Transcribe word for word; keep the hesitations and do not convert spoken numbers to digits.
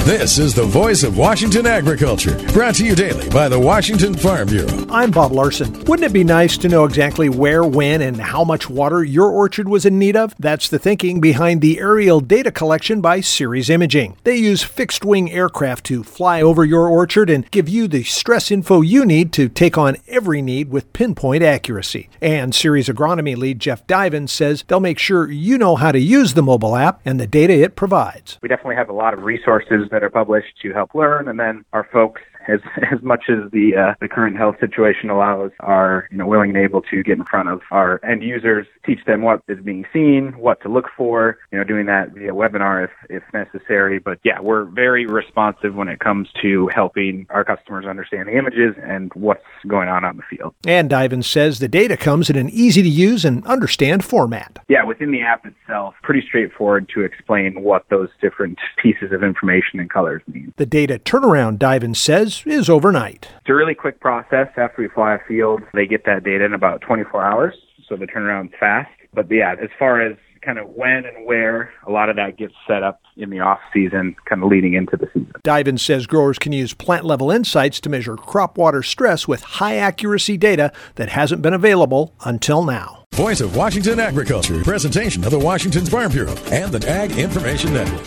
This is the voice of Washington agriculture, brought to you daily by the Washington Farm Bureau. I'm Bob Larson. Wouldn't it be nice to know exactly where, when, and how much water your orchard was in need of? That's the thinking behind the aerial data collection by Ceres Imaging. They use fixed-wing aircraft to fly over your orchard and give you the stress info you need to take on every need with pinpoint accuracy. And Ceres agronomy lead Jeff Divins says they'll make sure you know how to use the mobile app and the data it provides. We definitely have a lot of resources that are published to help learn, and then our folks, as as much as the uh, the current health situation allows, are you know willing and able to get in front of our end users, teach them what is being seen, what to look for, you know, doing that via webinar if, if necessary. But yeah, we're very responsive when it comes to helping our customers understand the images and what's going on out in the field. And Divins says the data comes in an easy-to-use and understand format. Yeah, within the app itself, pretty straightforward to explain what those different pieces of information and colors mean. The data turnaround, Divins says, is overnight. It's a really quick process. After we fly a field, they get that data in about twenty-four hours, so the turnaround's fast. But yeah, as far as kind of when and where, a lot of that gets set up in the off season, kind of leading into the season. Divins says growers can use plant-level insights to measure crop water stress with high-accuracy data that hasn't been available until now. Voice of Washington agriculture, presentation of the Washington Farm Bureau and the Ag Information Network.